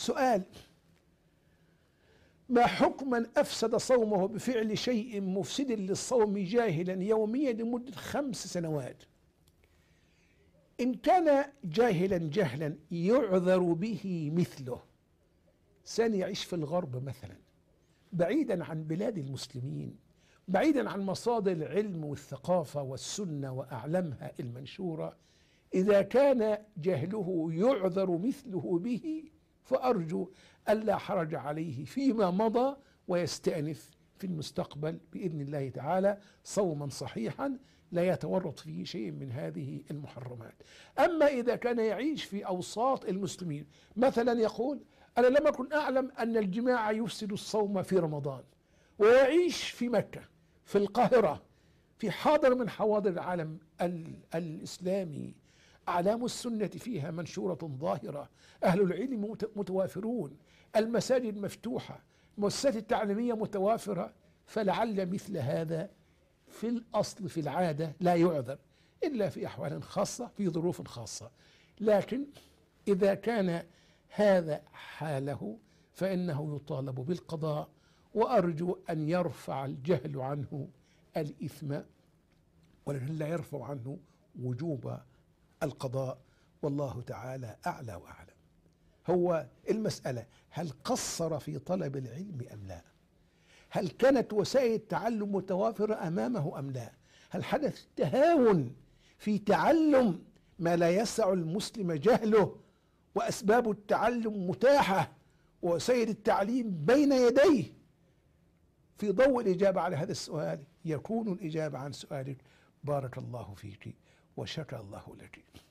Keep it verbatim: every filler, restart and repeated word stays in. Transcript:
سؤال: ما حكم من أفسد صومه بفعل شيء مفسد للصوم جاهلا يوميا لمدة خمس سنوات؟ إن كان جاهلا جهلا يعذر به مثله، إنسان يعيش في الغرب مثلا بعيدا عن بلاد المسلمين، بعيدا عن مصادر العلم والثقافة والسنة وأعلامها المنشورة، إذا كان جهله يعذر مثله به فأرجو ألا حرج عليه فيما مضى، ويستأنف في المستقبل بإذن الله تعالى صوما صحيحا لا يتورط فيه شيء من هذه المحرمات. أما إذا كان يعيش في أوساط المسلمين، مثلا يقول: أنا لم أكن أعلم أن الجماع يفسد الصوم في رمضان، ويعيش في مكة، في القاهرة، في حاضر من حواضر العالم الإسلامي، أعلام السنة فيها منشورة ظاهرة، أهل العلم متوافرون، المساجد مفتوحة، المؤسسات التعليمية متوافرة، فلعل مثل هذا في الأصل في العادة لا يعذر إلا في أحوال خاصة، في ظروف خاصة. لكن إذا كان هذا حاله فإنه يطالب بالقضاء، وأرجو أن يرفع الجهل عنه الإثم، ولكن لا يرفع عنه وجوب القضاء، والله تعالى أعلى وأعلم. هو المسألة: هل قصر في طلب العلم أم لا؟ هل كانت وسائل التعلم متوافرة أمامه أم لا؟ هل حدث تهاون في تعلم ما لا يسع المسلم جهله، وأسباب التعلم متاحة، ووسائل التعليم بين يديه؟ في ضوء الإجابة على هذا السؤال يكون الإجابة عن سؤالك. بارك الله فيك وشكر الله لك.